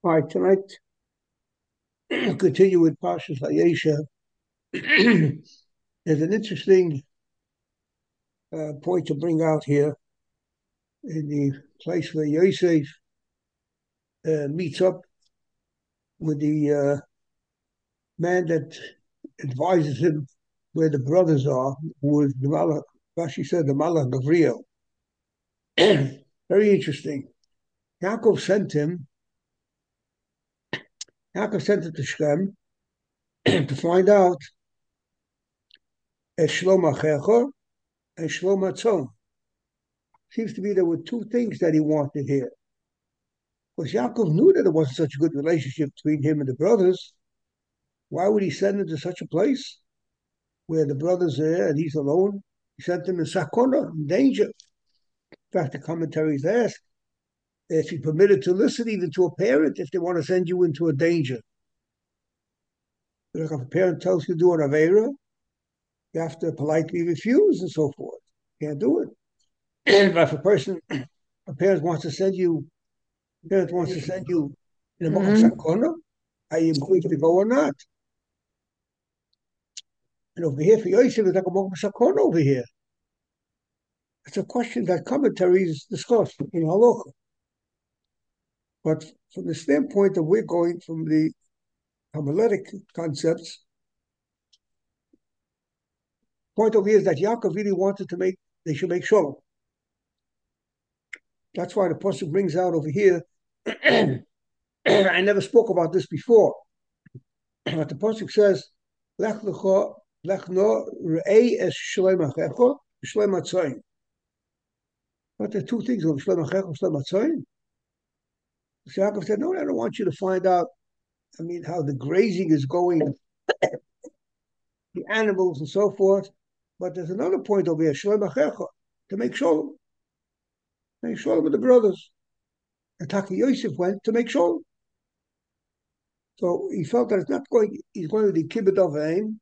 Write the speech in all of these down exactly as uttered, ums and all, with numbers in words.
All right, tonight, continue with Parshas Vayesha. There's an interesting uh, point to bring out here in the place where Yosef uh, meets up with the uh, man that advises him where the brothers are, who is the Malach, Rashi said, the Malach Gavriel. Very interesting. Yaakov sent him, Yaakov sent him to Shechem to find out as Shlom Achecha and Shlom Atzon. Seems to be there were two things that he wanted here. Because Yaakov knew that there wasn't such a good relationship between him and the brothers. Why would he send him to such a place where the brothers are there and he's alone? He sent him in sakona, in danger. In fact, the commentaries ask if he permitted to listen even to a parent if they want to send you into a danger. Like if a parent tells you to do an avera, you have to politely refuse and so forth. You can't do it. But if a person, a parent wants to send you, a parent wants to send you in a mm-hmm. sakona, are you going to go or not? And over here for Yosef, it's like a Mokum Sakon over here. It's a question that commentaries discuss in Halacha. But from the standpoint that we're going from the homiletic concepts, point over here is that Yaakov really wanted to make, they should make shalom. That's why the pasuk brings out over here, I never spoke about this before, but the pasuk says, Lech lecha, lech no re'ei es shlem achecha, shlem atzayin. But there are two things of Shlem Achecha, Shlem Atzayin. So Yaakov said, no, I don't want you to find out, I mean, how the grazing is going, the animals and so forth. But there's another point over here, Shlem Achecha, to make shalom. Make shalom with the brothers. And Taki Yosef went to make shalom. So he felt that it's not going, he's going to the kibbut of aim.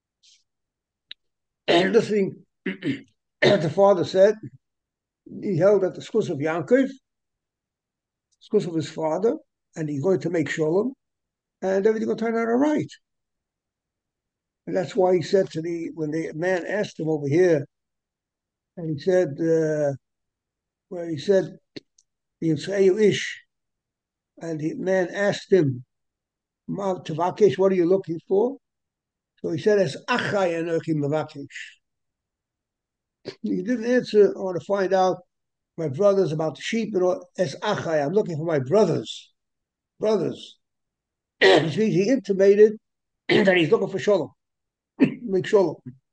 And listening, the father said, he held at the schus of Yaakov, schus of his father, and he's going to make shalom, and everything will turn out all right. And that's why he said to the, when the man asked him over here, and he said, uh, where he said, the Yisrael Ish, and the man asked him, Tavakesh, what are you looking for? So he said, as Achai Anochi Mavakesh. He didn't answer, I want to find out my brothers about the sheep and all, as Achai, I'm looking for my brothers. Brothers. Which means he intimated that he's looking for shalom. Make shalom.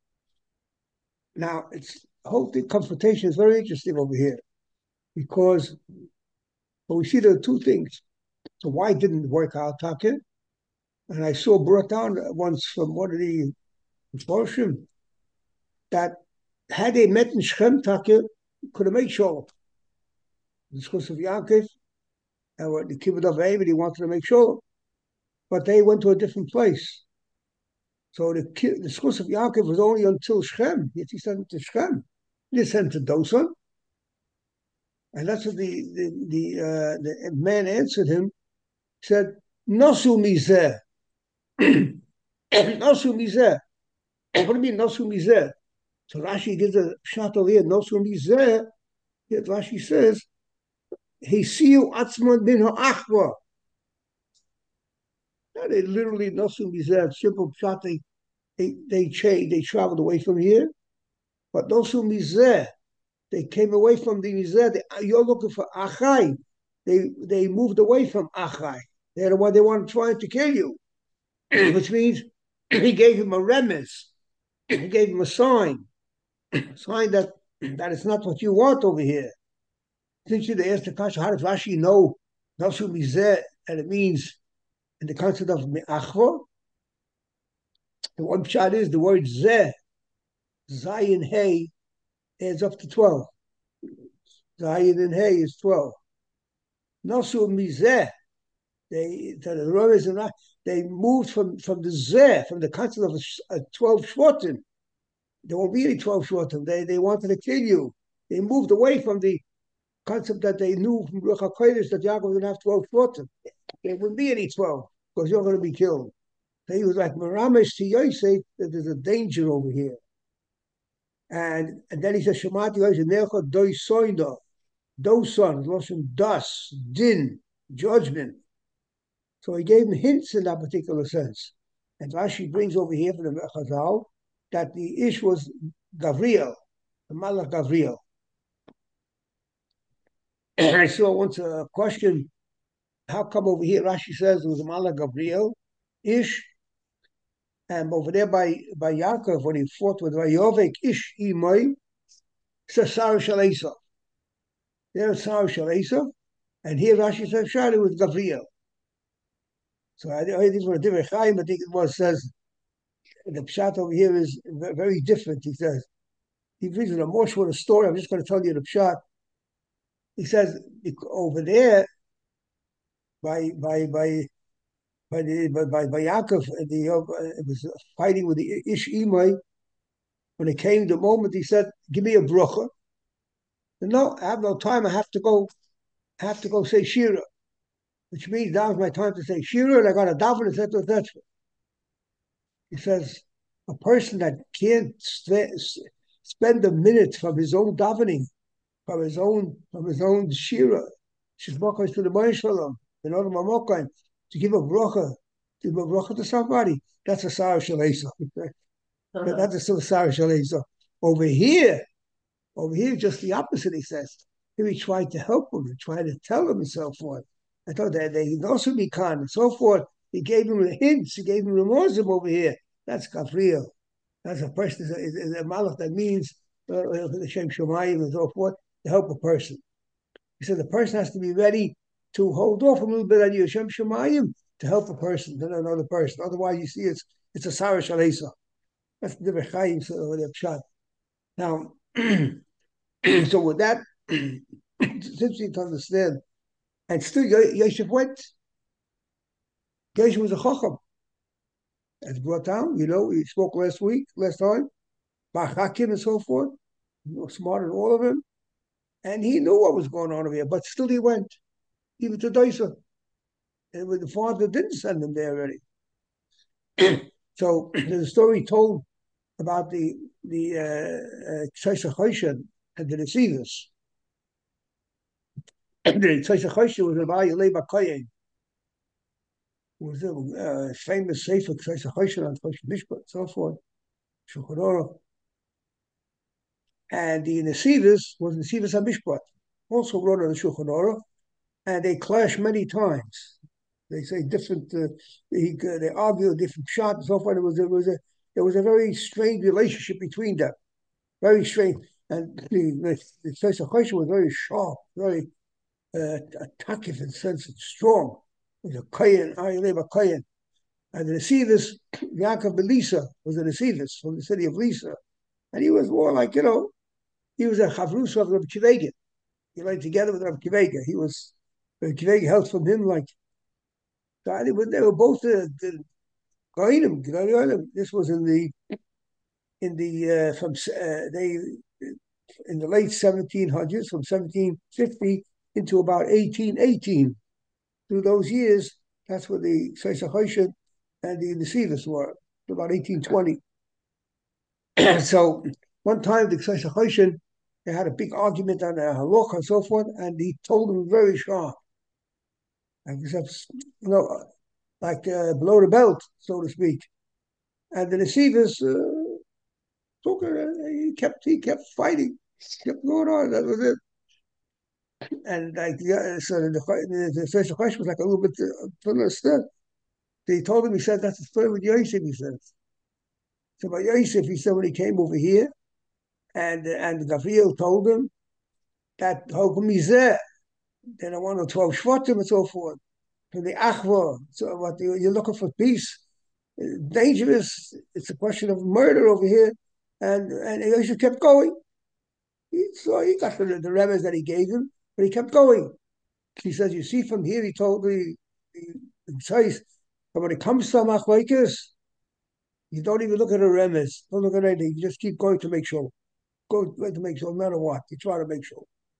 Now, it's the whole thing, confrontation is very interesting over here because well, we see there are two things. So why didn't it work out, Taka? And I saw brought down once from one of the Mepharshim that had they met in Shechem, Taka could have made shalom. Because of Yaakov and what the kibbut of David, he wanted to make shalom, but they went to a different place. So the the schus of Yaakov was only until Shechem. Yet he sent to Shechem. He didn't send to Dosan. And that's what the the the, uh, the man answered him. He said, Nosu mizeh. Nosu mizeh. What do you mean Nosu mizeh? So Rashi gives a shot over here. Nosu mizeh. Yet Rashi says, Hesiu atzman bin ha'achva. They literally Nosu mizeh. Simple shot. They they they changed. They traveled away from here. But Nosu mizeh. They came away from the Mizeh. You're looking for Achai. They they moved away from Achai. They're the one they wanted trying to kill you. Which means he gave him a remes. He gave him a sign. A sign that, that it's not what you want over here. Since you asked the question, how does Rashi know Nasu Mizeh and it means in the concept of Me'achva? The one shot is the word Zeh, Zayin Hey, adds up to twelve. Zayin and Hey is twelve. Nasu Mizeh, they the Rome's and they moved from, from the Zeh, from the concept of a, a twelve Shvatim. There won't be any twelve Shvatim. They they wanted to kill you. They moved away from the concept that they knew from Ruach HaKodesh that Yaakov didn't have twelve shvatim. There wouldn't be any twelve because you're going to be killed. So he was like Maramesh to Yosef that there's a danger over here. And and then he says, Shemati Yosef Necha Doi Soida, those sons, Loshen Das, Din, judgment. So he gave him hints in that particular sense. And Rashi brings over here for the Chazal that the Ish was Gavriel, the Malach Gavriel. And I saw once a question, how come over here Rashi says it was a Malach Gavriel, Ish, and over there by, by Yaakov, when he fought with Vayovek Ish Imoi, says Sarah Shal There's Sarah Shal and here Rashi says Shari with Gavriel. So I, I think for a different Chaim, I think it was says the pshat over here is very different. He says he brings a more short a story. I'm just going to tell you the pshat. He says over there by by by by the by by, by Yaakov, the uh, it was fighting with the Ish Imai. When it came the moment, he said, "Give me a bracha." No, I have no time. I have to go. I have to go say shira, which means now's my time to say shira, and I got a daven, et cetera, et cetera. He says a person that can't st- spend a minute from his own davening, from his own from his own shira, shizbachos to the Ma'aseh Shalom, in order to give a bracha, to give a bracha to somebody. That's a Sarah Shalesa. Uh-huh. That's a Sarah Shalesa. Over here, over here, just the opposite. He says. Here he tried to help him, he tried to tell him and so forth. I thought that they also be kind and so forth. He gave him the hints. He gave him the remorse over here. That's Gavriel. That's a person, is a, a malach that means uh, the Shem Shemayim and so forth, to help a person. He said the person has to be ready to hold off a little bit on your Shem Shemayim to help a person, to another person. Otherwise, you see, it's it's a Sarah Shalesa. That's the Chaim shot. Now, so with that, it's interesting to understand. And still, Yosef went. Yosef was a chacham. As brought down, you know, we spoke last week, last time, about Hakim and so forth. You know, smarter than all of them. And he knew what was going on over here, but still he went. Even to Daisa. And the father didn't send him there already. So there's a story told about the the Tzaisa uh, Choshen and the Nesivis. The Tzaisa Choshen was about Yalei Bakayin. Was a uh, famous sefer Tzaisa Choshen on Choshen Mishpat and so forth. Shulchan Aruch. And the Nesivis was Nesivis HaMishpat, also wrote on the Shulchan Aruch, and they clash many times. They say different. Uh, they, uh, they argue different shots and so forth. It was it was a there was a very strange relationship between them, very strange. And the the Tzaisa Choshen was very sharp, very uh, attackive in sense, it's strong. It was a kohen, Ayaleva kohen. And the Nesivis, Yaakov ben Lisa was the Nesivis from the city of Lisa, and he was more like, you know, he was a chavrus of Rabbi Kivega. He went together with Rabbi Kivega. He was Rabbi Kivega held from him like. They were, they were both the, the Goinim. This was in the in the uh, from uh, they in the late seventeen hundreds, from seventeen fifty into about eighteen eighteen. Through those years, that's where the Tzaisa Choshen and the Nesivis were, about eighteen twenty. So one time the Tzaisa Choshen, they had a big argument on the halach and so forth, and he told them very sharp. Except, you know, like uh, below the belt, so to speak. And the Nesivis, uh, took uh, he kept he kept fighting, kept going on. That was it. And like yeah, so the the first question was like a little bit uh, understood. They told him, he said, that's the story with Yosef, he says. So by Yosef, he said when he came over here, and and Gavriel told him that Hokum Mizeh, they don't want no twelve Shvatim and so forth. For the Achva, so what you're looking for peace. Dangerous. It's a question of murder over here, and and Yosef kept going. He, so he got the, the remedies that he gave him, but he kept going. He says, "You see, from here," he told the the choice. But when it comes to machlokes, you don't even look at the remedies. Don't look at anything. You just keep going to make sure. Go to make sure, no matter what. You try to make sure.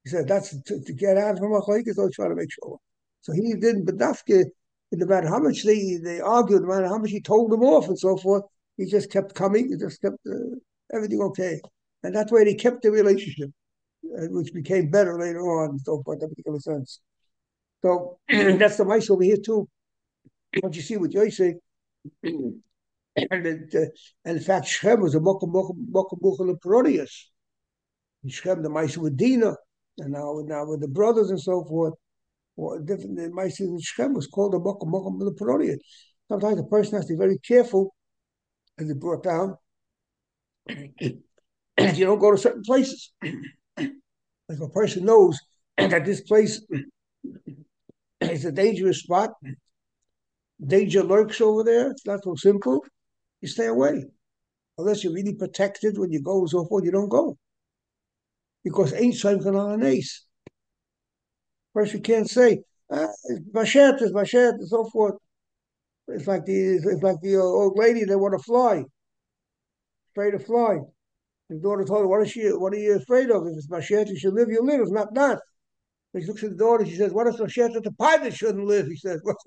He said that's to, to get out from Machlekes, they'll try to make sure. So he didn't, but Dafke, no matter how much they, they argued, no matter how much he told them off and so forth, he just kept coming, he just kept uh, everything okay. And that way they kept the relationship, uh, which became better later on, so forth, in that particular sense. So that's the mice over here too. What you see with Yosef, and, it, uh, and in fact, Shem was a Mokum Mokum Parodius. Shem, the mice with Dina, and now, now with the brothers and so forth. Or different the mice in Shem was called a Mokum Mokum Parodius. Sometimes a person has to be very careful, as it brought down, you don't go to certain places. Like a person knows that this place is a dangerous spot, danger lurks over there, it's not so simple, you stay away. Unless you're really protected when you go and so forth, you don't go. Because ain't Shem can on an ace. First, you can't say, ah, it's Mashet, it's Mashet, and so forth. It's like the it's like the old lady that want to fly, afraid to fly. His daughter told her, "What is she? What are you afraid of? If it's Mashet, you should live. You live. If not, not." She looks at the daughter. She says, "What is Mashet that the pilot shouldn't live?" He says, "What?"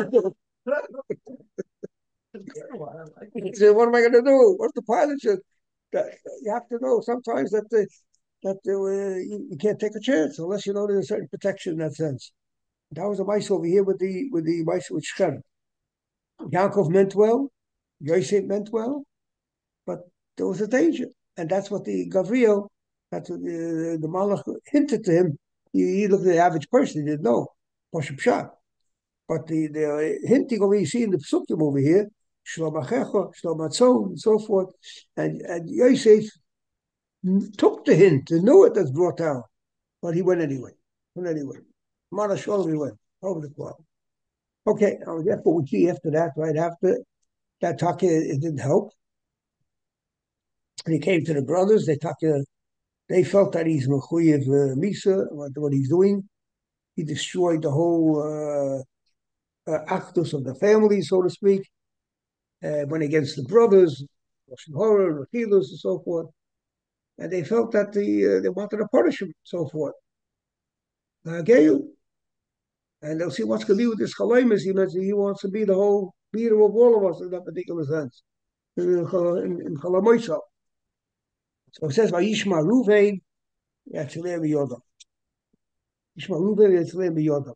He said, "What am I going to do? What's the pilot should?" You have to know sometimes that the, that the, uh, you, you can't take a chance unless you know there's a certain protection in that sense. That was a mice over here with the with the mice with Shechem. Yaakov meant well, Yosef meant well, but there was a danger, and that's what the Gavriel, that's what the, the Malach hinted to him. He, he looked at the average person; he didn't know, Pashup Shah. But the the hinting over you see in the Psukim over here, Shlom Achecha, Shlom Atzon, and so forth, and and Yosef took the hint and knew it that's brought down, but he went anyway. Went anyway. Marashol, he went over the cloud. Okay, now therefore we see after that, right after that talking, it didn't help. And he came to the brothers. They talked. They felt that he's mechuyev uh, misa, what, what he's doing. He destroyed the whole uh, uh, actus of the family, so to speak. Uh, went against the brothers, horror, and so forth. And they felt that the uh, they wanted to punish him, so forth. Uh, and they'll see what's going to be with this Chalemus. He mentioned he wants to be the whole leader of all of us in that particular sense. In, in Chalamoisa. So it says, Vayishma Ruvain, Yatzileh Yodam. Yishma Ruvain, Yatzileh Yodam.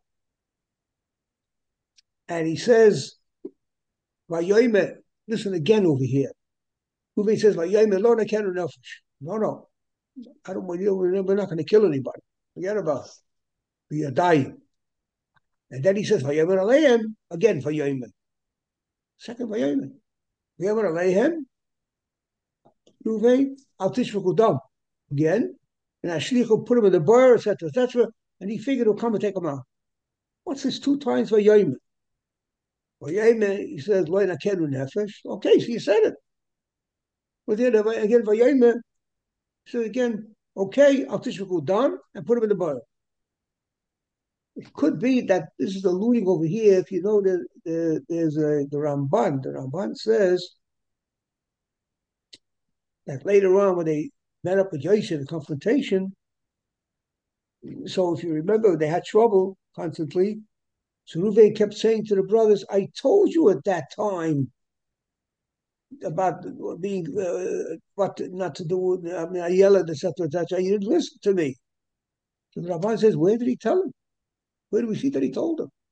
And he says, Vayoyme, listen again over here. Ruvain says, Vayoyme, Lo Nekenu Nefesh. No, no. I don't want you, we're not going to kill anybody. Forget about it. We are dying. And then he says, Vayoyme Aleim, again, Vayoyme. Second Vayoyme. Vayoyme Aleim, Ruvain, Al Tishvaku Dam. Again. And Ashlich will put him in the bar, et cetera, et cetera. And he figured he'll come and take him out. What's this two times Vayoyme? Vayoyme, he says, Lo Nekenu Nefesh. Okay, so you said it. But then again, Vayoyme, so again, okay, Al Tishvaku Dam, and put him in the bar. It could be that this is alluding over here. If you know that the, there's a, the Ramban, the Ramban says that later on when they met up with Yosef in confrontation, so if you remember, they had trouble constantly. So Reuven kept saying to the brothers, I told you at that time about being, uh, what not to do, I mean, I yelled, et cetera, et cetera. You didn't listen to me. So the Ramban says, where did he tell him? Where do we see that he told him?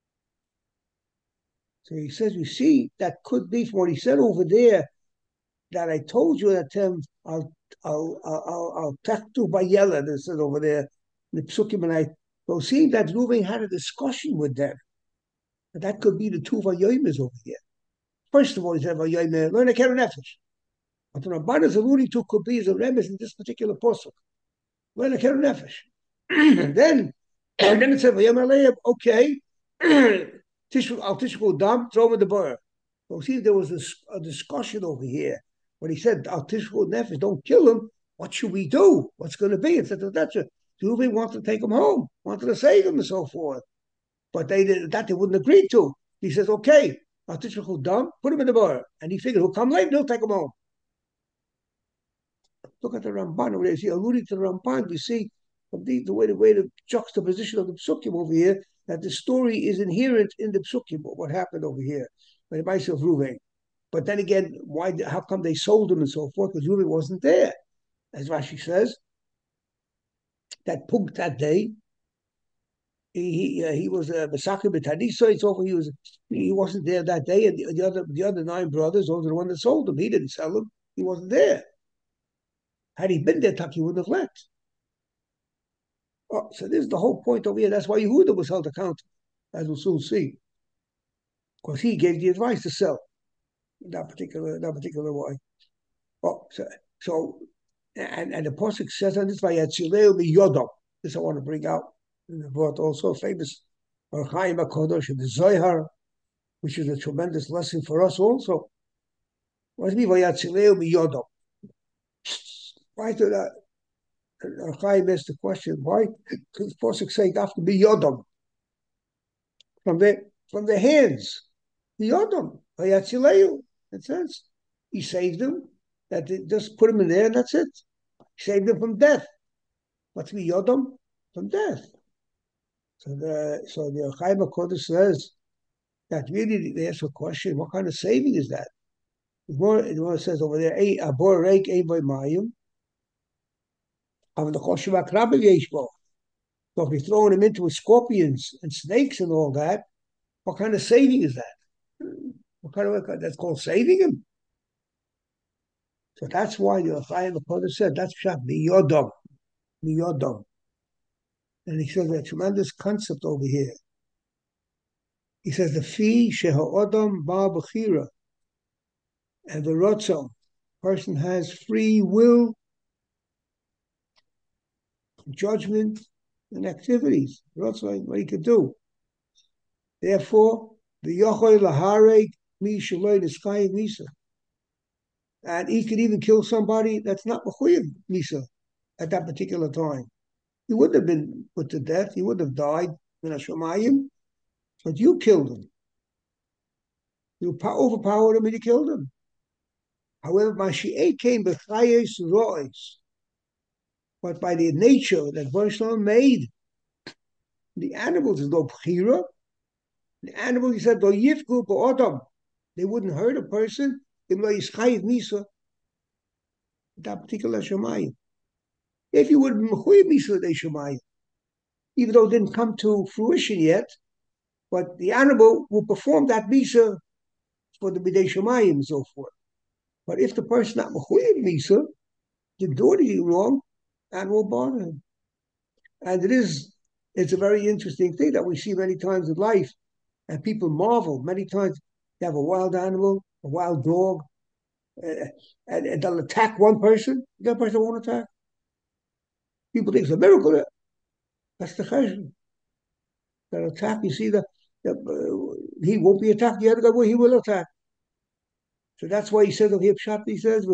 So he says, we see that could be from what he said over there, that I told you that time, I'll I'll I'll I'll talk to Bayela, that said over there, the Psukim, and I well seeing that Reuven had a discussion with them. And that could be the two Vayoymes over here. First of all, he said Vayoyme, learn a Keren Nefesh. What the Ramban is alluding to could be as a remes in this particular posuk. Learn a Keren Nefesh. And then and then it said Vayoyme Aleim, okay. I'll teach you dam, throw him in the bar. Well, see, there was a, a discussion over here when he said, Al Tishvu Nefesh, don't kill him. What should we do? What's going to be? Et cetera, et cetera. Reuven wanted to take him home, wanted to save him and so forth. But they did, that they wouldn't agree to. He says, okay, Al Tishvu Dam, put him in the bar. And he figured he'll come late, he'll take him home. Look at the Ramban over there. See, alluding to the Ramban, we see from the, the way the way the juxtaposition of the psukim over here, that the story is inherent in the psukim, what happened over here by the Ma'aseh of Ruvain. But then again, why? How come they sold him and so forth? Because Ruvain wasn't there, as Rashi says. That punk that day, he he, uh, he was a Masaka B'Tadisa. It's over. He was he wasn't there that day, and the, the other the other nine brothers, those are the one that sold him. He didn't sell him. He wasn't there. Had he been there, Taki wouldn't have left. Oh, so this is the whole point over here. That's why Yehuda was held accountable, as we'll soon see, because he gave the advice to sell that particular that particular way. Oh, so so and and the pasuk says on this Vayatzileu Yodam. This I want to bring out. And I brought also famous Or Chaim HaKadosh in the Zohar, which is a tremendous lesson for us also. What does it mean Vayatzileu Yodam? Why did that? Or Chaim asked the question, why? Because the pasuk say it have to be Yodam. From the from the hands. Yodam. Vayatzileu. It says he saved them. That they just put him in there and that's it. He saved them from death. What's me Yodam? From death. So the so the Chaim HaKadosh says that really they ask a question, what kind of saving is that? The more it says over there, a abor reik ein by mayim. Av the choshev akrabel yeshbo. So if you're throwing him into with scorpions and snakes and all that, what kind of saving is that? What kind of that's called saving him? So that's why the Chaim HaKadosh said that's pshat miyodam, miyodam, and he says a tremendous concept over here. He says the fi sheha'odam ba b'chira, and the rotzon, person has free will, judgment, and activities. Rotzon, what he could do. Therefore, the yochoy lahareg mi shaloi niskayim misa. And he could even kill somebody that's not mechuyev misa at that particular time. He wouldn't have been put to death. He wouldn't have died in a shamayim, but you killed him. You overpowered him and you killed him. However, Mashiach came b'chayes ro'es, but by the nature that Baruch made, the animals is no b'chira. The animals, he said, do yifgu b'odam. They wouldn't hurt a person. If that particular Shemayim. If you would mechuyev misa they Shemayim, even though it didn't come to fruition yet, but the animal will perform that misa for the bidei Shemayim and so forth. But if the person not mechuyev misa didn't do anything wrong, animal will bother him. And it is, it's a very interesting thing that we see many times in life, and people marvel many times. You have a wild animal, a wild dog, uh, and, and they'll attack one person, the other person won't attack. People think it's a miracle. That's the cheshbon. They'll attack. You see, that uh, he won't be attacked. The other guy, well, he will attack. So that's why he says, okay, Pshat, he says,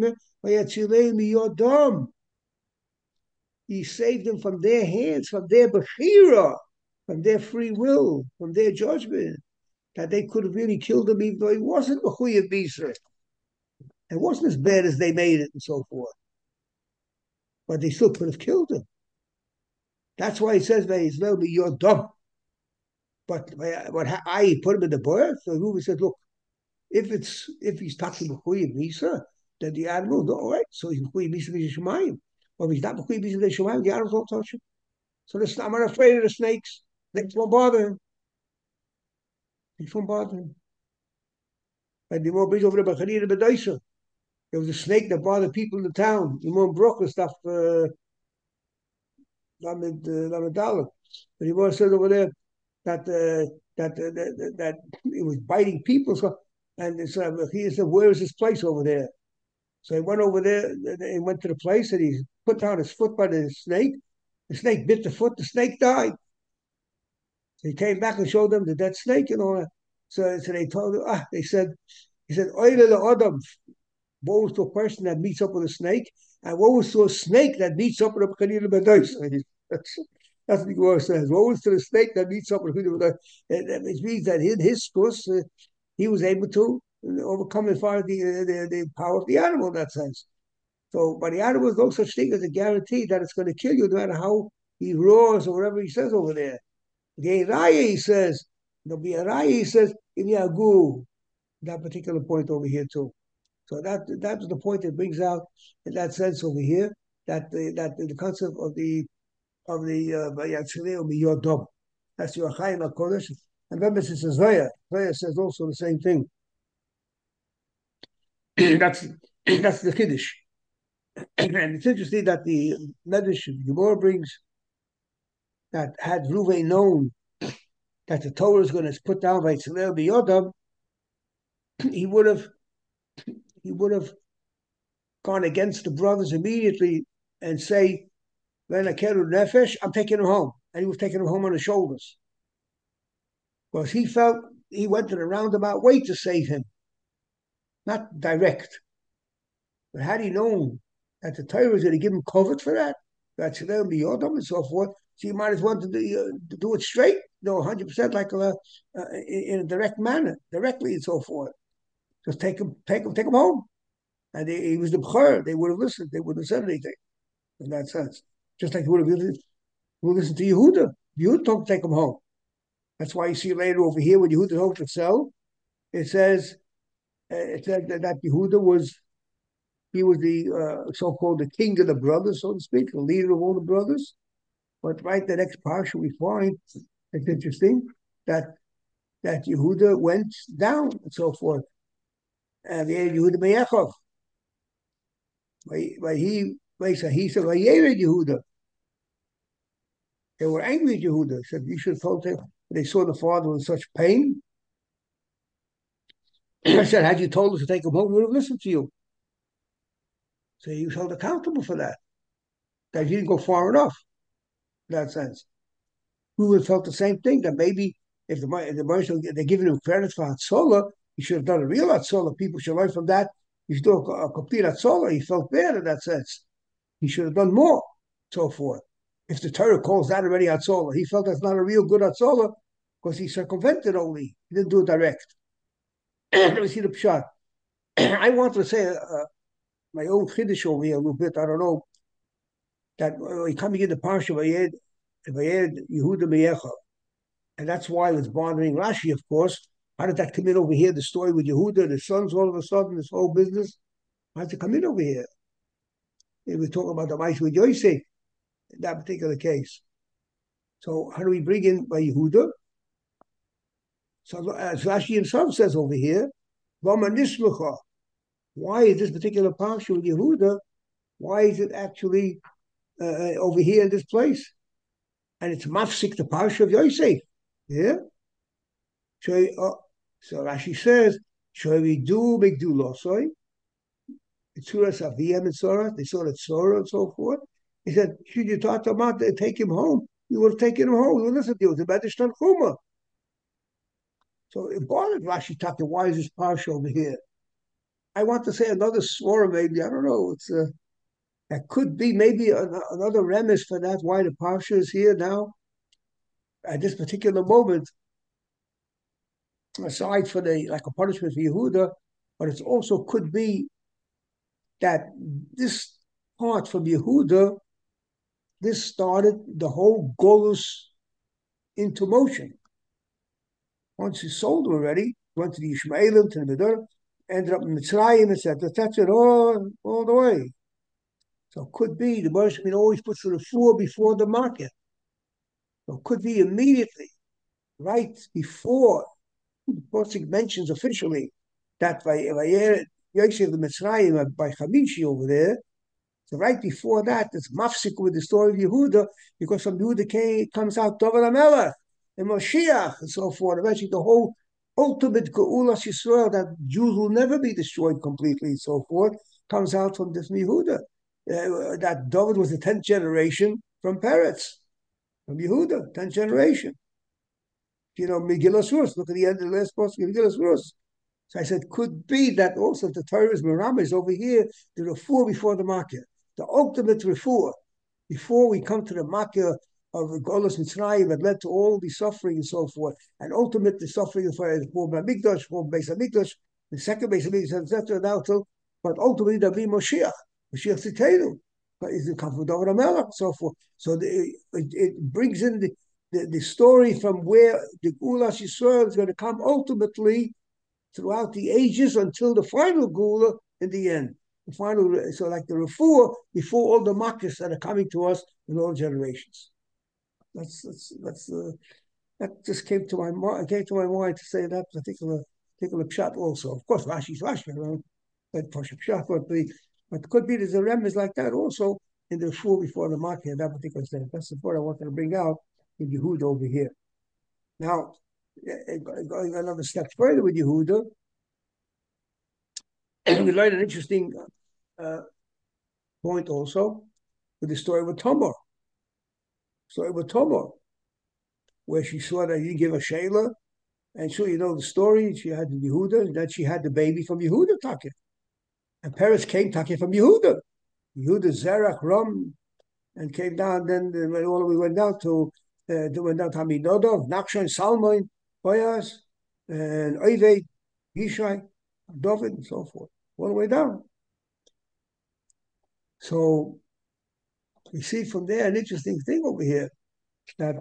he saved them from their hands, from their bechira, from their free will, from their judgment, that they could have really killed him even though he wasn't mechuyev misa. It wasn't as bad as they made it and so forth. But they still could have killed him. That's why he says, you're dumb. But what I put him in the birth, so Ruby said, look, if it's if he's touching mechuyev misa, then the animal, no, all right, so he's mechuyev misa v'yishamayim. Or if he's not mechuyev misa v'yishamayim, the animals won't touch him. So this, I'm not afraid of the snakes. They won't bother him. They won't bother him. And the more bridge over there, B'chanina B'daisa. There was a snake that bothered people in the town. Imam Brooklyn stuff, uh, Lamed Dalet. But he was said over there that uh, that, uh, that that it was biting people. So, and so he said, "Where is this place over there?" So he went over there and went to the place, and he put down his foot by the snake. The snake bit the foot. The snake died. So he came back and showed them the dead snake and all that. So, so they told him, ah, they said, he said, "Oile le'adam." Woe to a person that meets up with a snake, and woe is to a snake that meets up with a B'chanina B'daisa. That's, that's what the Gemara says. Woe is to the snake that meets up with a B'chanina B'daisa. Which means that in his course, uh, he was able to overcome and fire the, uh, the the power of the animal in that sense. So, by the animals, no such thing as a guarantee that it's going to kill you, no matter how he roars or whatever he says over there. The Raya, he says, there'll be a Raya, he says, in Yagu, that particular point over here too. So that that's the point it brings out in that sense over here, that the that the concept of the of the Yatzilei will be your dom. That's your Chaim HaKodesh. And remember, this is Zoya. Zoya says also the same thing. that's that's the Kiddush. And it's interesting that the Medrash Gemara brings that had Ruvain known that the Torah is going to put down by Tzilel B'Yodam, he would have he would have gone against the brothers immediately and say, "When I Keru Nefesh, I'm taking him home," and he was taking him home on his shoulders, because he felt he went to the roundabout way to save him, not direct. But had he known that the Torah was going to give him covet for that, that Tzilel B'Yodam and so forth, so you might as well to do, uh, to do it straight, you know, one hundred percent like a, uh, in, in a direct manner, directly and so forth. Just take him, take him, take him home. And they, he was the B'chor. They would have listened. They wouldn't have said anything in that sense. Just like he would have listened, would listen to Yehuda. Yehuda told him to take him home. That's why you see later over here when Yehuda told to sell, it says uh, it said that, that Yehuda was he was the uh, so-called the king of the brothers, so to speak, the leader of all the brothers. But right the next parsha we find, it's interesting that that Yehuda went down and so forth. And the Yehuda Meyachov. By he by he said Yehuda. They were angry at Yehuda. He said, "You should have told them." They saw the father in such pain. I said, "Had you told us to take him home, we would have listened to you." So he was held accountable for that. That he didn't go far enough in that sense. We would have felt the same thing, that maybe if the if the Marshal, they're giving him credit for Hatzola, he should have done a real Hatzola. People should learn from that. He's doing a, a complete Hatzola. He felt bad in that sense. He should have done more, so forth. If the Torah calls that already Hatzola, he felt that's not a real good Hatzola because he circumvented only. He didn't do it direct. Let me see the pshat. I want to say uh, my own Chiddush over here a little bit. I don't know that uh, coming in the parsha Vayed Vayed Yehuda Meyecha, and that's why it's bothering Rashi, of course. How did that come in over here? The story with Yehuda, the sons, all of a sudden, this whole business. How did it come in over here? They were talking about the mice with Yosef in that particular case. So how do we bring in by Yehuda? So as Rashi himself says over here, why is this particular parsha with Yehuda? Why is it actually uh, over here in this place? And it's mafsik the parsha of Yosef. Yeah. So, uh, so Rashi says, "Shall we do big do losoi? Tzuras Aviyam and Sora. They saw that Sora and so forth." He said, "Should you talk about to take him home? You would have taken him home. You would listen to you. It's about the Shtan Chuma." So it bothered Rashi talking, why is this parsha over here? I want to say another swore maybe. I don't know. It's uh, that could be maybe an, another remiss for that. Why the parsha is here now at this particular moment, aside for the like a punishment for Yehuda, but it also could be that this part from Yehuda, this started the whole Golus into motion. Once he sold them already, went to the Ishmaelim, to the Medur, ended up in Mitzrayim, et cetera. That's it all, all the way. So it could be the Baruch always puts the refuah before the market. So it could be immediately, right before the Pasuk mentions officially that by Yosef the Mitzrayim by Chamishi over there. So right before that, it's mafsik with the story of Yehuda, because from Yehuda came, comes out David HaMelech and Moshiach and so forth. Eventually, the whole ultimate Geulas Yisrael, that Jews will never be destroyed completely and so forth, comes out from this Yehuda. Uh, that David was the tenth generation from Peretz, from Yehuda, tenth generation. You know, Megillah Rus. Look at the end of the last post, Megillah Rus. So I said, could be that also the Torah is Merama is over here, the refuah before the market, the ultimate refuah, before we come to the market of the Golus Mitzrayim that led to all the suffering and so forth, and ultimately suffering for the for Mikdash, for Beis Hamikdash, the second Beis Hamikdash, et cetera. Now till, but ultimately there'll be Moshiach. Mashiach Tzidkenu, is the comfort over the Melech, so forth. So the, it, it brings in the, the, the story from where the Gula Yisrael is going to come ultimately throughout the ages until the final Gula in the end. The final, so like the refuah before all the makkahs that are coming to us in all generations. That's that's that's uh, that just came to my mind. Came to my mind to say that particular particular pshat also. Of course, Rashi's Rashi, you know, that pshat, but the but it could be there's a remnants like that also in the refuah before the makkah. That particular thing. That's the point I wanted to bring out in Yehuda over here. Now, going another step further with Yehuda. We learned an interesting uh, point also with the story with Tamar. Story with Tamar, where she saw that he didn't give a Shayla, and so you know the story. She had Yehuda, and then she had the baby from Yehuda Takeh, and Paris came Takeh from Yehuda. Yehuda Zerach Ram, and came down. Then when all we went down to uh, went down to Aminodov, Nachshon, Salmon, Boyaz, and Oived, Yishai, David, and so forth, all the way down. So we see from there an interesting thing over here that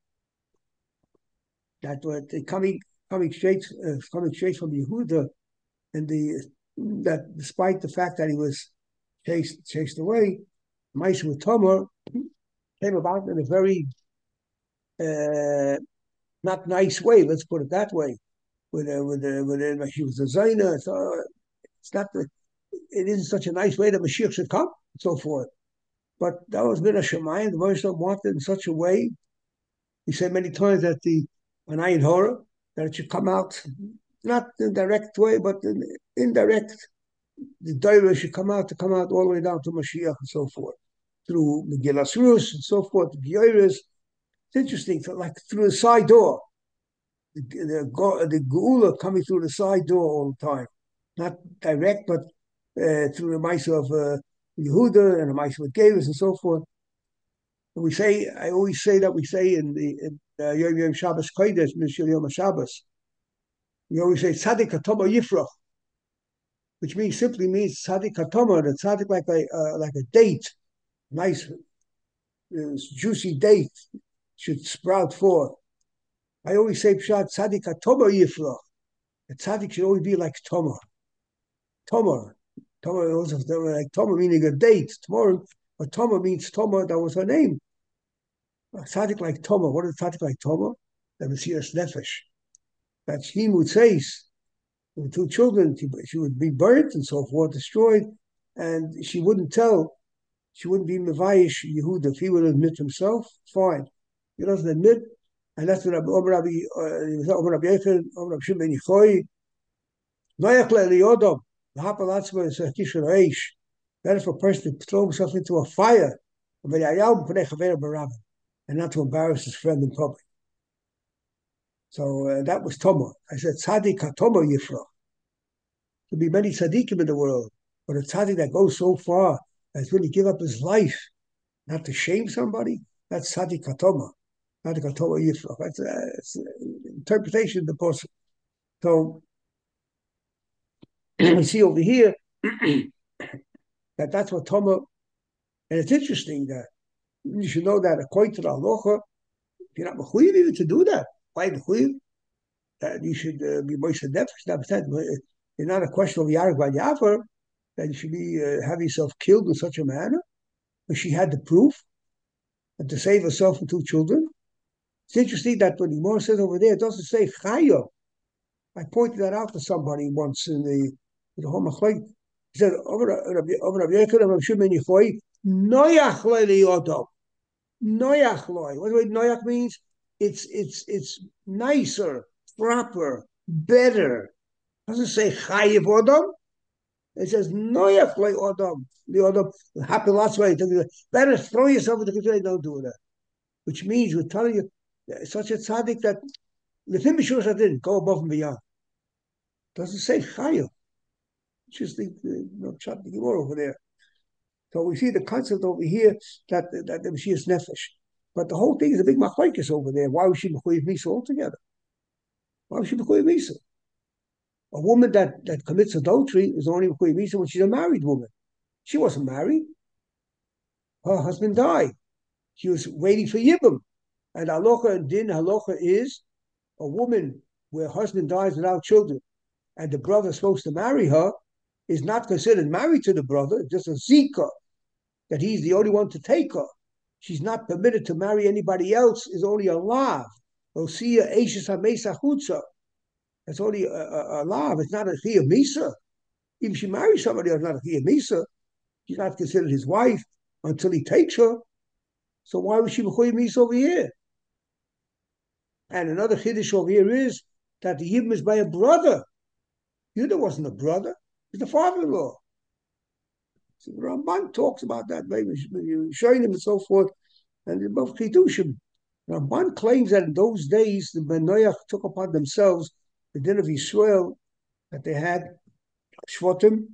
that uh, coming coming straight uh, coming straight from Yehuda, and the that despite the fact that he was chased chased away, Ma'aseh with Tamar came about in a very uh, not nice way. Let's put it that way. With uh, with uh, with uh, she was a Zaina, so it's not the, it isn't such a nice way that Mashiach should come, and so forth. But that was been a Shemayim. The Moshe wanted in such a way. He said many times that the an Ayin Horah, that it should come out not in direct way, but in indirect. The Daira should come out to come out all the way down to Mashiach and so forth, through Megillas Rus and so forth, the Geiras. It's interesting, like through the side door, the, the, the Geula coming through the side door all the time, not direct, but uh, through the mice of uh, Yehuda and the mice of Geiras and so forth. And we say, I always say that we say in the in, uh, Yom Yom Shabbos Kodesh, Mishal Yom Shabbos, we always say Tzadik Hatoma Yifrach, which means simply means Tzadik Hatoma, the Tzadik like a uh, like a date, nice uh, juicy date should sprout forth. I always say Pshat Tzadik Hatoma Yifrach. The Tzadik should always be like Tomar. Tomar. Tomar also like Tomar meaning a date. Tomorrow, but Tomar means Tomar, that was her name. Tzadik like Tomar. What is Tzadik like Tomar? The Messias Nefesh. That he would say, the two children, she would be burnt and so forth, destroyed, and she wouldn't tell, she wouldn't be Mevayish Yehuda. If he would admit himself, fine. He doesn't admit, and that's what Omer Rabbi Yechon, Omer Rabbi Shimon Yichoi, Noach le'liyodom, l'hapal atzma s'akishon reish. Better for a person to throw himself into a fire, and not to embarrass his friend in public. So uh, that was Tomar. I said, Tzaddik HaTomar Yifrach. There'll be many tzaddikim in the world, but a tzaddik that goes so far as really give up his life, not to shame somebody, that's Tzaddik HaTomar. Tzaddik HaTomar Yifrach. That's, uh, that's an interpretation of the person. So we see over here that that's what Tomar, and it's interesting that you should know that according to the halacha, if you're not mechuyev even to do that, why mechuyev? That you should uh, be moished nefesh. It's not a question of Yarek Bad Yafer that you should be uh, have yourself killed in such a manner. But she had the proof, and to save herself and two children. It's interesting that when the Gemara says over there, it doesn't say chayo. I pointed that out to somebody once in the in the home of He said, "Over Rabbi Yechon, Rabbi Shimon Yichoi, noyach le'liyodom, noyach loy." What do noyach means? It's it's it's nicer, proper, better. It doesn't say chayiv odom. It says noyach loy odom. The odom happy lots way. Better throw yourself into the kitchen. Don't do that. Which means we're telling you such a tzaddik that the thing didn't go above and beyond. It doesn't say chayiv. Just the you know, chat the Gemara over there. So we see the concept over here that that the Mashiach nefesh. But the whole thing is a big machlokes over there. Why was she mechuyev misa altogether? Why was she mechuyev misa? A woman that, that commits adultery is only mechuyev misa when she's a married woman. She wasn't married. Her husband died. She was waiting for Yibum. And halacha and din halacha is a woman where husband dies without children and the brother is supposed to marry her is not considered married to the brother, just a zika, that he's the only one to take her. She's not permitted to marry anybody else, is only a lav. Osiya Eishes HaMesa Chutza. It's only a, a, a lav, it's not a Chiyah Misa. Even if she marries somebody else, not a Chiyah Misa, she's not considered his wife until he takes her. So why was she B'choy Misa over here? And another Chiddush over here is that the Yibum is by a brother. Yudah wasn't a brother, he's the father-in-law. So the Ramban talks about that, maybe showing him and so forth, and above Chidushim. Ramban claims that in those days the Ben Noach took upon themselves the din of Yisrael that they had Shvatim,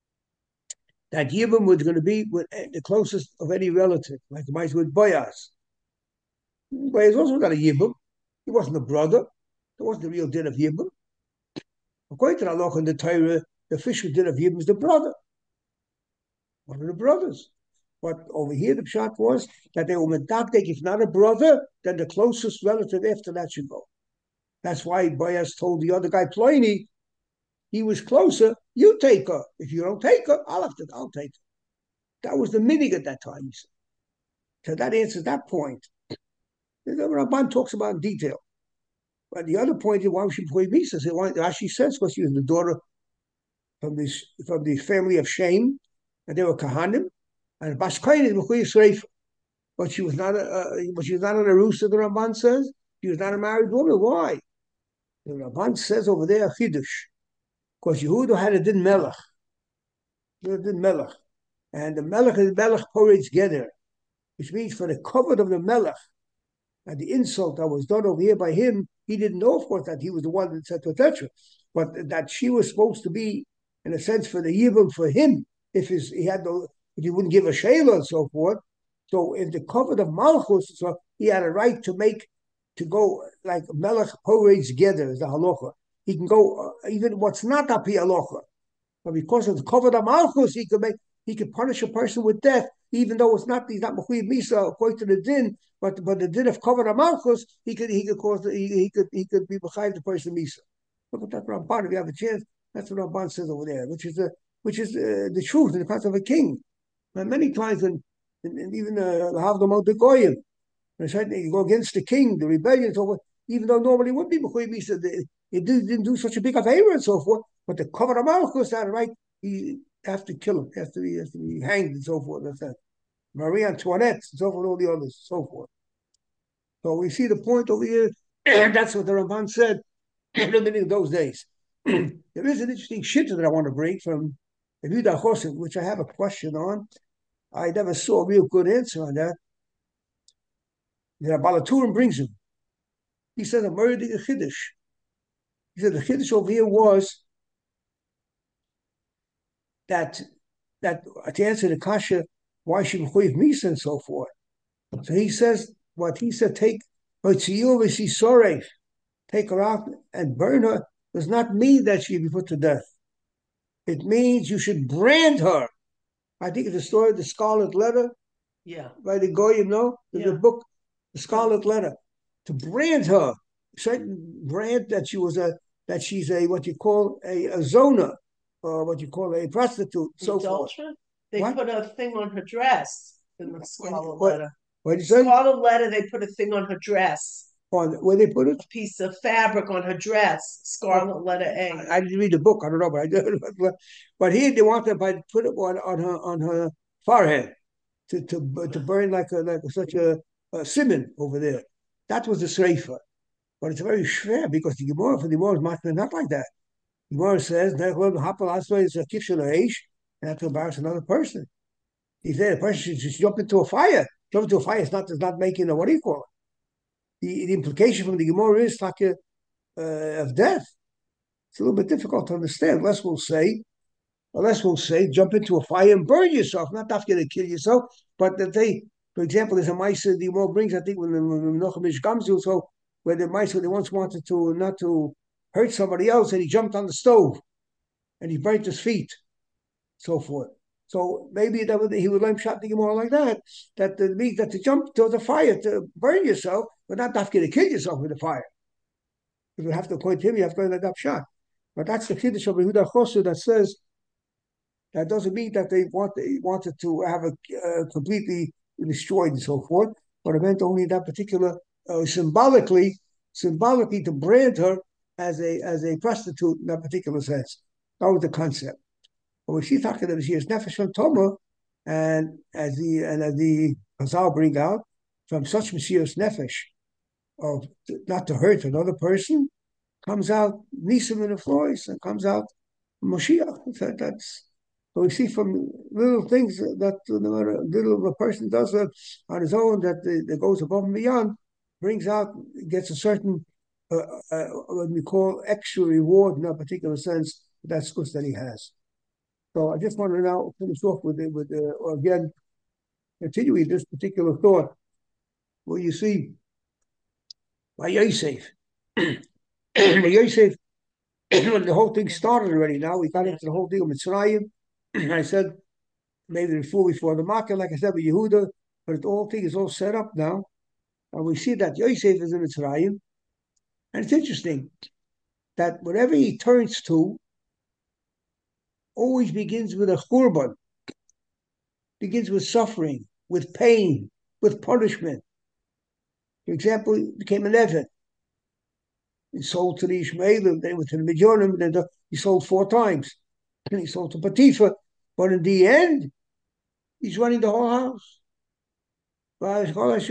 that Yibum was going to be with the closest of any relative, like the mice with Boaz. Boaz also got a Yibum. He wasn't a brother. There wasn't the real din of Yibum. According to the Halach in the Torah, the official din of Yibum is the brother, one of the brothers. But over here, the pshat was that they were medakdek, if not a brother, then the closest relative after that should go. That's why Boaz told the other guy, Pliny, he was closer, you take her. If you don't take her, I'll have to, I'll take her. That was the minig at that time, he said. So that answers that point. The Ramban talks about in detail. But the other point is why was she before Misa? Rashi says because she was the daughter from this from the family of Shem, and they were Kahanim, and Bashkain is before Yisrael. But she was not a, uh, but she was not on a rooster. The Ramban says she was not a married woman. Why? The Ramban says over there Chidush, because Yehuda had a din melech, a din melech, and the melech is melech porei geder, which means for the cover of the melech and the insult that was done over here by him, he didn't know, of course, that he was the one that said to Tetra, but that she was supposed to be, in a sense, for the Yibum for him, if his, he had no, if he wouldn't give a Shayla and so forth. So in the cover of Malchus, so he had a right to make, to go like Melech Porei together, is the halacha. He can go uh, even what's not api halacha, but because of the cover of Malchus, he could make, he could punish a person with death, even though it's not, he's not Mechuyev Misa according to the din, but but the din of cover of Malchus, he could he could cause he, he could he could be behind the person Misa. Look at that Ramban. If you have a chance, that's what Ramban says over there, which is the which is uh, the truth in the concept of a king. And many times, in, in, in even the Havdamot the Goyim, you go against the king, the rebellion, and so forth. Even though normally would be Mechuyev Misa, they, they didn't do such a big favor and so forth. But the cover of Malchus, that right, he have to kill him, has to be has to be hanged and so forth. That's that. Marie Antoinette, and so forth, all the others, so forth. So we see the point over here, and that's what the Ramban said in the beginning of those days. There is an interesting shitta that I want to bring from Yehuda Chosin, which I have a question on. I never saw a real good answer on that. The Balaturim brings him. He said a murder a chiddush. He said the chiddush over here was that that to answer the kasha, why should Mechuyev Misa and so forth. So he says what he said, take take her out and burn her, does not mean that she be put to death. It means you should brand her. I think it's the story of the Scarlet Letter. Yeah. By the Goyim, no? There's yeah. a book, The Scarlet Letter. To brand her, certain brand that she was a that she's a what you call a, a zona, or what you call a prostitute, so forth. They what? Put a thing on her dress in the Scarlet what, Letter. What did you say? Scarlet Letter, they put a thing on her dress. On where they put it? A piece of fabric on her dress. Scarlet oh, Letter A. I, I didn't read the book. I don't know, but I did. But here they want to put it on, on her on her forehead to to to burn like a like such a, a simon over there. That was the sreifa. But it's very schwer because the Gemara for the Gemara is not like that. The Gemara says that is a kishul aish, and that to embarrass another person. If the person should just jump into a fire, jump into a fire is not is not making a what do you call it? The, the implication from the Gemara is like a, uh, of death. It's a little bit difficult to understand. Unless we'll say, unless we'll say, jump into a fire and burn yourself. Not after to kill yourself, but that they, for example, there's a mice the Gemara brings. I think when the Menachem Gamzu, so where the mice they once wanted to not to hurt somebody else, and he jumped on the stove, and he burnt his feet, so forth. So maybe that would, he would learn shot the Gemara like that. That the means that to jump to the fire to burn yourself, but not have to kill yourself with the fire. If you have to point him, you have to learn that shot. But that's the Kiddush of Yehuda Chosu that says that doesn't mean that they want they wanted to have a uh, completely destroyed and so forth, but it meant only that particular uh, symbolically, symbolically to brand her as a as a prostitute in that particular sense. That was the concept. But we see talking that she is nefesh and toma, and as the and as the Chazal bring out from such Messiah's nefesh of not to hurt another person, comes out Nisim in the floors and comes out Moshiach. That, that's so we see from little things that no matter little a person does uh, on his own that, that goes above and beyond, brings out, gets a certain uh, uh, what we call extra reward in a particular sense. That's good that he has. So I just want to now finish off with it, with uh, again continuing this particular thought, where you see by Yosef, Yosef, when the whole thing started already. Now we got into the whole thing of Mitzrayim. I said maybe before before the market, like I said, with Yehuda, but the whole thing is all set up now, and we see that Yosef is in Mitzrayim, and it's interesting that whatever he turns to always begins with a churban, begins with suffering, with pain, with punishment. For example, he became an Evan. He sold to the Ishmaelim, then with the Midyanim, then he sold four times. And he sold to Potiphar, but in the end, he's running the whole house. Like it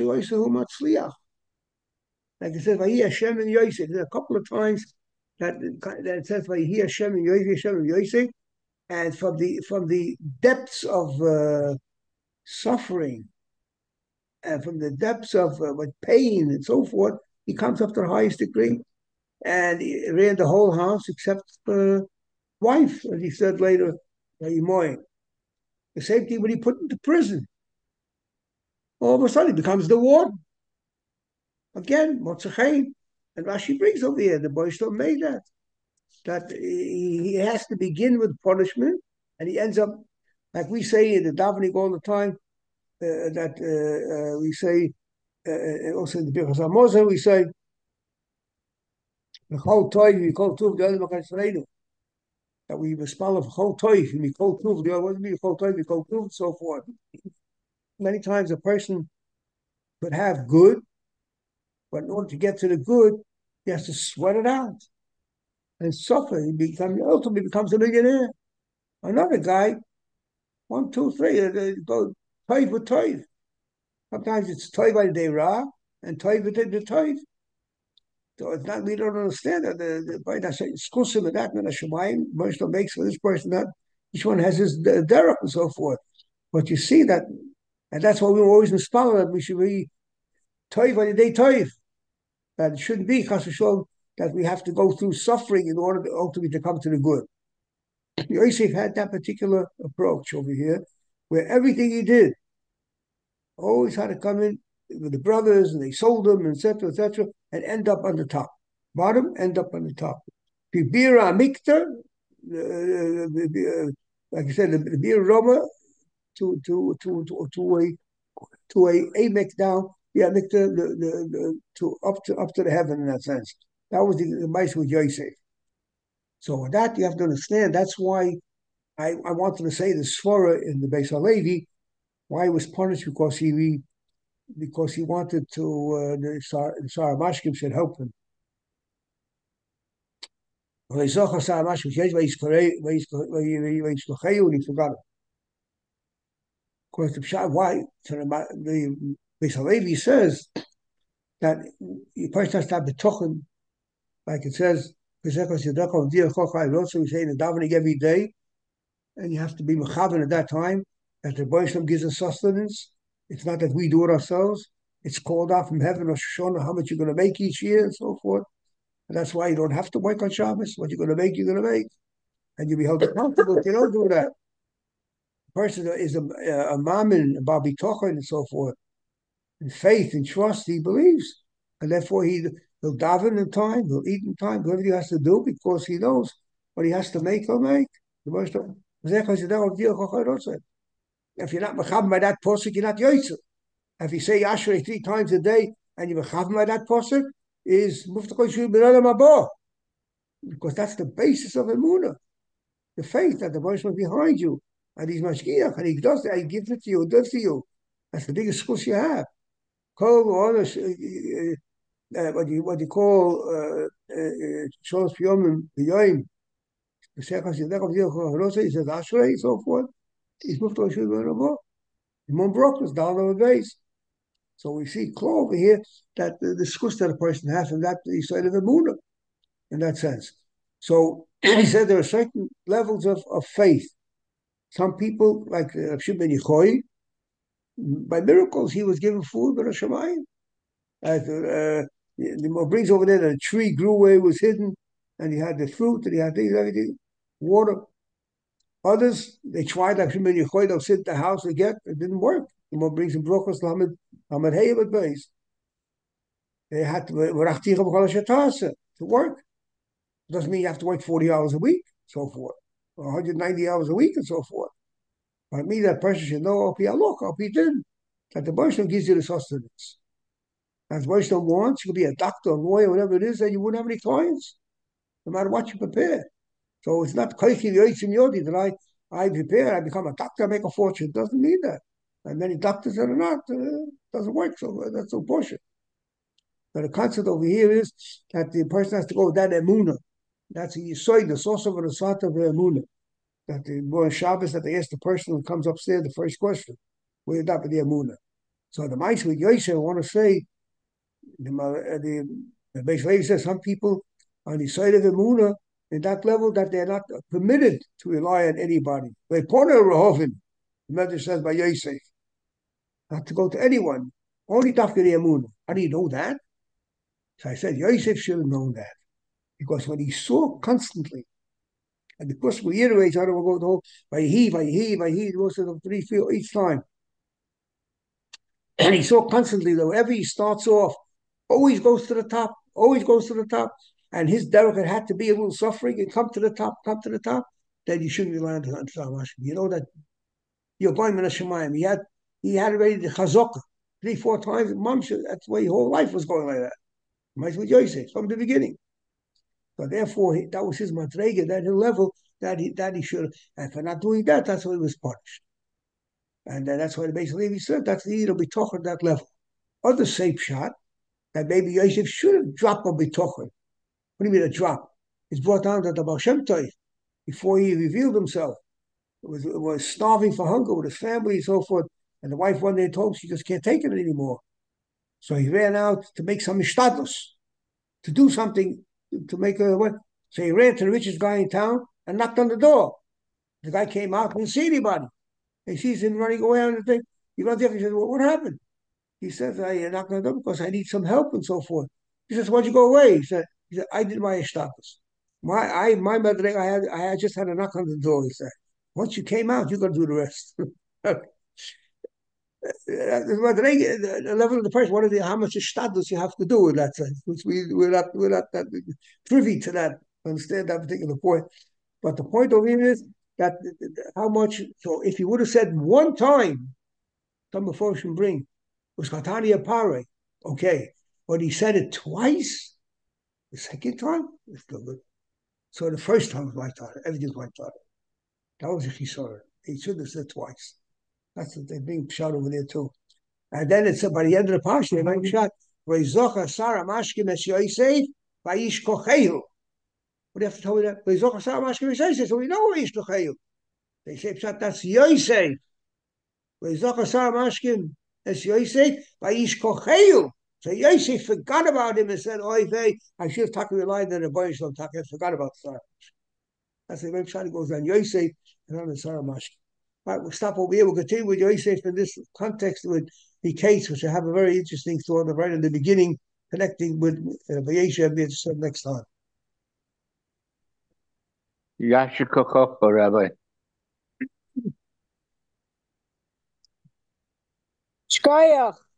says, Vayi Hashem and Yosef. There's a couple of times that, that it says, Vayi Hashem and Yosef, Hashem and Yosef. And from the from the depths of uh, suffering, and from the depths of uh, pain and so forth, he comes up to the highest degree. And he ran the whole house except uh, wife, as he said later, the same thing when he put into prison. All of a sudden, he becomes the warden. Again, Motzachain. And Rashi brings over here, the boy still made that. That he has to begin with punishment, and he ends up, like we say in the davening all the time, uh, that uh, uh, we say, uh, also in the Birchas Hamazon, we say, L'chol toiv mikol tuv d'olam ha'chesreinu. That we respond of Chol Toiv, Mikol Tuv, the other one be Chol Toiv, Mikol Tuv, and so forth. Many times a person could have good, but in order to get to the good, he has to sweat it out and suffer. He becomes ultimately becomes a millionaire. Another guy, one, two, three, they go Toiv with Toiv. Sometimes it's Toiv by the Ra and Toiv with the Toiv. So it's not, we don't understand that the by that exclusive of that, and the Shemayim, most of makes for this person that each one has his derech and so forth. But you see that, and that's why we always inspire that we should be toiv on the day toiv. That it shouldn't be chas v'sholom that we have to go through suffering in order to ultimately to come to the good. Yosef had that particular approach over here, where everything he did always had to come in with the brothers, and they sold them, et cetera, et cetera, and end up on the top. Bottom, end up on the top. Bibira Mikta, like I said, the Bir Roma to to to to to a to a amek down, yeah, Mikta the, the, the to up to up to the heaven in that sense. That was the, the mice with Yosef. So with that, you have to understand. That's why I, I wanted to say the Svara in the Beis Halevi, why he was punished because he because he wanted to, uh, the Sarah Mashkim should help him. He forgot it. Of course, the Pshat, why? So the Beis Halevi says that the person has to have the tochen, like it says, so we say in the davening every day, and you have to be mechavan at that time, that the Baruch gives us sustenance. It's not that we do it ourselves. It's called out from heaven or Shoshana how much you're going to make each year and so forth. And that's why you don't have to work on Shabbos. What you're going to make, you're going to make. And you'll be held accountable if you don't do that. The person is a, a, a mammon, a babi tochen, and so forth. In faith and trust, he believes. And therefore, he, he'll daven in time, he'll eat in time, whatever he has to do, because he knows what he has to make, he'll make. The most If you're not mechavim by that posuk, you're not yoitzer. If you say Ashrei three times a day and you're mechavim by that posuk, is muftachol shu b'nadam haba, because that's the basis of emunah, the faith that the Baruch is behind you, and he's mashgiach, and he does that, he gives it to you, does to you. That's the biggest schus you have. Kol uh, uh, what you what you call sholos piyomim b'yoyim. He says Ashrei, so forth. He's muftachol shu b'nadam haba. Imam Baruch is down on the base. So we see clear over here that the, the schus that a person has, and that he said of emunah in that sense. So he said there are certain levels of, of faith. Some people, like Rav Shimon ben Yochai, by miracles he was given food with a shemayim. Uh, the brings over there that a tree grew where it was hidden, and he had the fruit, and he had things, everything, water. Others, they tried, like Shimon ben Yochai, they'll sit in the house again, it didn't work. The brings in brachos lamed lamed hey at base. They had to to work. It doesn't mean you have to work forty hours a week, so forth, or one hundred ninety hours a week, and so forth. But me, that person should know, I'll be a look, I'll be din, that the Baruch gives you the sustenance. As the Baruch wants, you could be a doctor, a lawyer, whatever it is, and you wouldn't have any clients, no matter what you prepare. So it's not koichi yoitzim yodi that I, I prepare, I become a doctor, I make a fortune. It doesn't mean that. And many doctors that are not, uh, doesn't work, so uh, that's no portion. But the concept over here is that the person has to go with that emunah. That's a yisoid, the source of the sat of emunah. That the boy Shabbos that they ask the person who comes upstairs the first question, where you with the emunah. So the mice with Yosef, I want to say, the the, the Beis Levi says some people on the side of emunah in that level that they're not permitted to rely on anybody. They corner Rehovim, the Medrash says by Yosef, not to go to anyone, only after the emunah. How do you know that? So I said Yosef should have known that, because when he saw constantly, and the Pasuk reiterates, I don't want to go the whole Vayihi, Vayihi, Vayihi, goes to the three field each time. And he saw constantly that whenever he starts off, always goes to the top, always goes to the top. And his derech had to be a little suffering and come to the top, come to the top. Then you shouldn't rely on the Tzavah. You know that you're going to Shemayim. He had he had already the chazokah three, four times. Mom, that's the way your whole life was going like that. Might with Yosef from the beginning. So therefore, he, that was his madrega, that level that he that he should. And for not doing that, that's why he was punished. And uh, that's why the Beis Levi said that's the it'll be talk at that level. Other safe shot that maybe Yosef should have dropped a bitochen. What do you mean a drop? It's brought down to the Baal Shem Tov before he revealed himself. It was, it was starving for hunger with his family and so forth. And the wife one day told him she just can't take it anymore. So he ran out to make some mishtadlus, to do something to make a what? So he ran to the richest guy in town and knocked on the door. The guy came out, didn't see anybody. He sees him running away on the thing. He runs after. He says, well, "What happened?" He says, "I knocked on the door because I need some help and so forth." He says, "Why'd you go away?" He said, "He said I did my ishtapas. My I my mother I had I had just had a knock on the door." He said, "Once you came out, you got to do the rest." The level of the person, what are the how much ishtadlus you have to do in that sense? Which we we're not we're not that privy to that. Understand that particular point. But the point of it is that how much. So if you would have said one time, some before should bring was Katania Pare, okay, but he said it twice. The second time, it's still good. So the first time was my thought. Everything's my thought. That was a chisor. He should have said twice. That's what they bring shot over there too. And then it's by the end of the parsha, they make shot. Vayzocha Sarah Mashkim es Yosef vayish kochehu. What do you have to tell me that? Vayzocha Sarah Mashkim es Yosef. So we know vayish kochehu. They say shot that's Yosef. Vayzocha Sarah Mashkim es Yosef vayish kochehu. So Yosef forgot about him and said, "Oy vey, I should have talked to the line that the boy shall talk. I forgot about Sarah." That's the way Shani goes on Yosef and on the Sarah Mashkim. All right, we'll stop over here. We'll continue with Yosef in this context with the case, which I have a very interesting thought right in the beginning, connecting with Vayeshev uh, next time. Yashikokov, Rabbi. Shkoyach.